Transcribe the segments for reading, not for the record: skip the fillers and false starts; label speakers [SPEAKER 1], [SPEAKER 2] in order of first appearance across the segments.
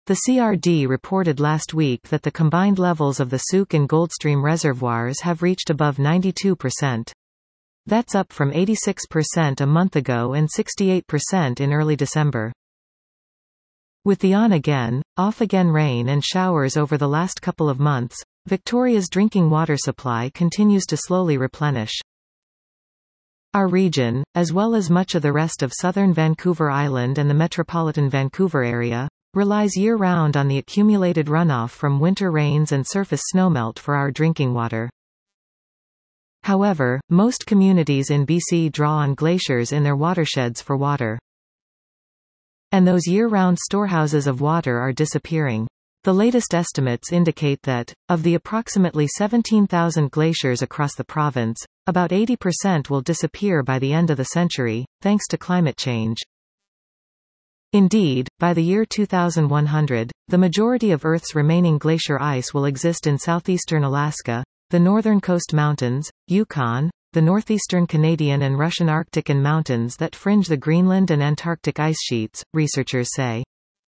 [SPEAKER 1] The CRD reported last week that the combined levels of the Sooke and Goldstream reservoirs have reached above 92%. That's up from 86% a month ago and 68% in early December. With the on-again, off-again rain and showers over the last couple of months, Victoria's drinking water supply continues to slowly replenish. Our region, as well as much of the rest of southern Vancouver Island and the metropolitan Vancouver area, relies year-round on the accumulated runoff from winter rains and surface snowmelt for our drinking water. However, most communities in BC draw on glaciers in their watersheds for water. And those year-round storehouses of water are disappearing. The latest estimates indicate that, of the approximately 17,000 glaciers across the province, about 80% will disappear by the end of the century, thanks to climate change. Indeed, by the year 2100, the majority of Earth's remaining glacier ice will exist in southeastern Alaska, the northern coast mountains, Yukon, the northeastern Canadian and Russian Arctic and mountains that fringe the Greenland and Antarctic ice sheets, researchers say.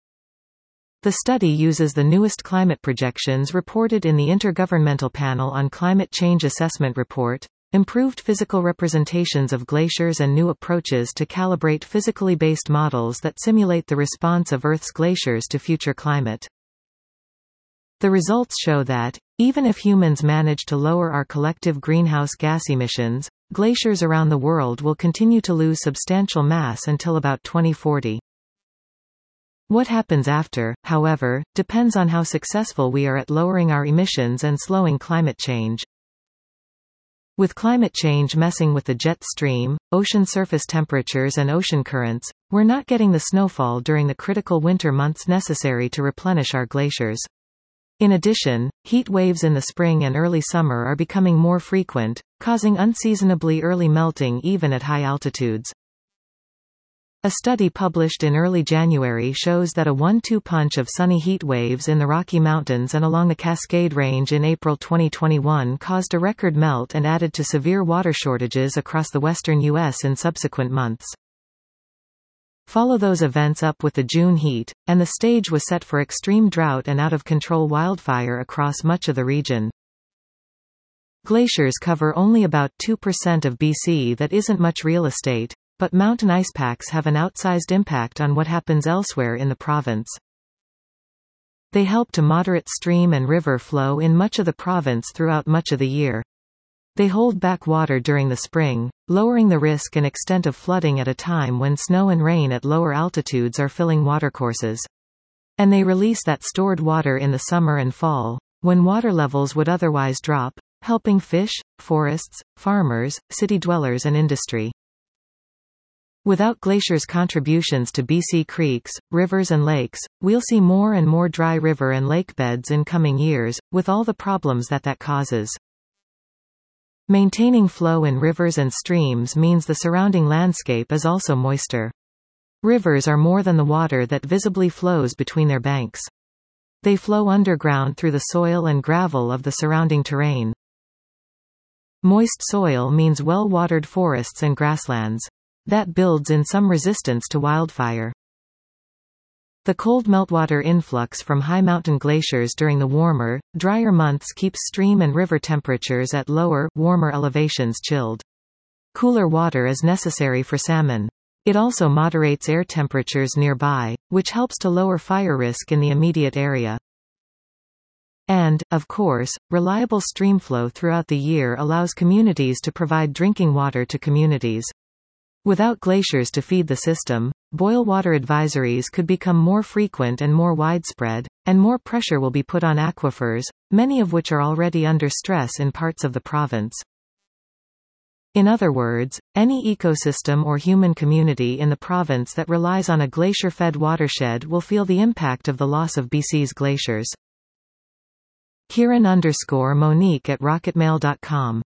[SPEAKER 1] The study uses the newest climate projections reported in the Intergovernmental Panel on Climate Change Assessment Report, improved physical representations of glaciers and new approaches to calibrate physically based models that simulate the response of Earth's glaciers to future climate. The results show that, even if humans manage to lower our collective greenhouse gas emissions, glaciers around the world will continue to lose substantial mass until about 2040. What happens after, however, depends on how successful we are at lowering our emissions and slowing climate change. With climate change messing with the jet stream, ocean surface temperatures and ocean currents, we're not getting the snowfall during the critical winter months necessary to replenish our glaciers. In addition, heat waves in the spring and early summer are becoming more frequent, causing unseasonably early melting even at high altitudes. A study published in early January shows that a 1-2 punch of sunny heat waves in the Rocky Mountains and along the Cascade Range in April 2021 caused a record melt and added to severe water shortages across the western U.S. in subsequent months. Follow those events up with the June heat, and the stage was set for extreme drought and out-of-control wildfire across much of the region. Glaciers cover only about 2% of BC. That isn't much real estate, but mountain ice packs have an outsized impact on what happens elsewhere in the province. They help to moderate stream and river flow in much of the province throughout much of the year. They hold back water during the spring, lowering the risk and extent of flooding at a time when snow and rain at lower altitudes are filling watercourses. And they release that stored water in the summer and fall, when water levels would otherwise drop, helping fish, forests, farmers, city dwellers and industry. Without glaciers' contributions to BC creeks, rivers and lakes, we'll see more and more dry river and lake beds in coming years, with all the problems that causes. Maintaining flow in rivers and streams means the surrounding landscape is also moister. Rivers are more than the water that visibly flows between their banks. They flow underground through the soil and gravel of the surrounding terrain. Moist soil means well-watered forests and grasslands. That builds in some resistance to wildfire. The cold meltwater influx from high mountain glaciers during the warmer, drier months keeps stream and river temperatures at lower, warmer elevations chilled. Cooler water is necessary for salmon. It also moderates air temperatures nearby, which helps to lower fire risk in the immediate area. And, of course, reliable streamflow throughout the year allows communities to provide drinking water to communities. Without glaciers to feed the system, boil water advisories could become more frequent and more widespread, and more pressure will be put on aquifers, many of which are already under stress in parts of the province. In other words, any ecosystem or human community in the province that relies on a glacier-fed watershed will feel the impact of the loss of BC's glaciers. Kieran_Monique at rocketmail.com